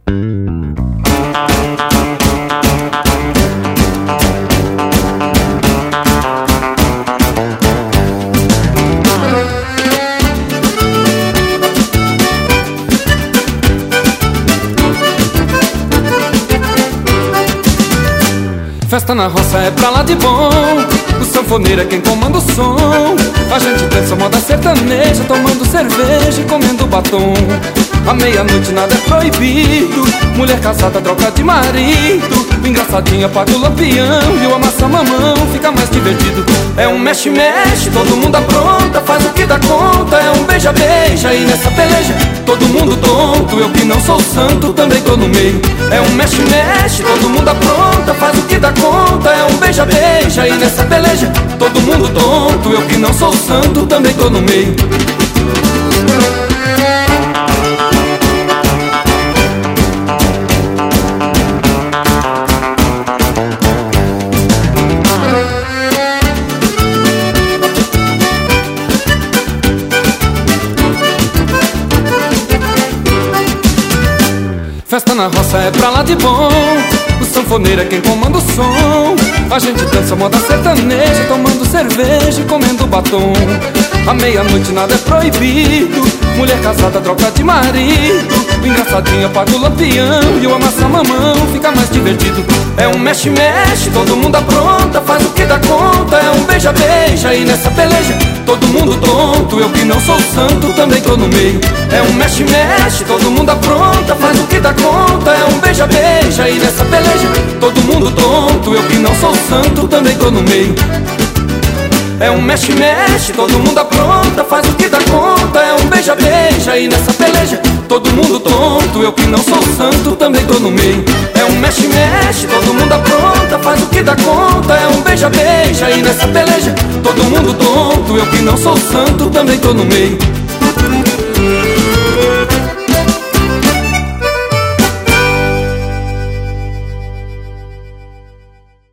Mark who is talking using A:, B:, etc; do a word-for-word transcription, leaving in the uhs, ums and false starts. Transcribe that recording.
A: Festa na roça é pra lá de bom, o sanfoneiro é quem comanda o som. A gente dança moda sertaneja, tomando cerveja e comendo batom. À meia-noite nada é proibido, mulher casada troca de marido. O engraçadinho apaga o lampião e o amassa-mamão fica mais divertido. É um mexe-mexe, todo mundo apronta, faz o que dá conta. É um beija-beija e nessa peleja todo mundo tonto. Eu que não sou santo também tô no meio. É um mexe-mexe, todo mundo apronta, faz o que dá conta. É um beija-beija e nessa peleja todo mundo tonto. Eu que não sou santo também tô no meio. Festa na roça é pra lá de bom, o sanfoneiro é quem comanda o som. A gente dança moda sertaneja, tomando cerveja e comendo batom. À meia-noite nada é proibido, mulher casada troca de marido. O engraçadinho apaga o lampião e o amassa-mamão fica mais divertido. É um mexe-mexe, todo mundo apronta, faz o que dá conta. É um beija-beija e nessa peleja todo mundo tonto. Eu que não sou santo também tô no meio. É um mexe-mexe, todo mundo apronta, faz o que dá conta. É um beija-beija e nessa peleja todo mundo tonto. Eu que não sou santo também tô no meio. É um mexe-mexe, todo mundo apronta, faz o que dá conta. É um beija-beija e nessa peleja todo mundo tonto. Eu que não sou santo também tô no meio. É um mexe-mexe, todo mundo apronta, faz o que dá conta. É um beija-beija e nessa peleja todo mundo tonto. Eu que não sou santo também tô no meio.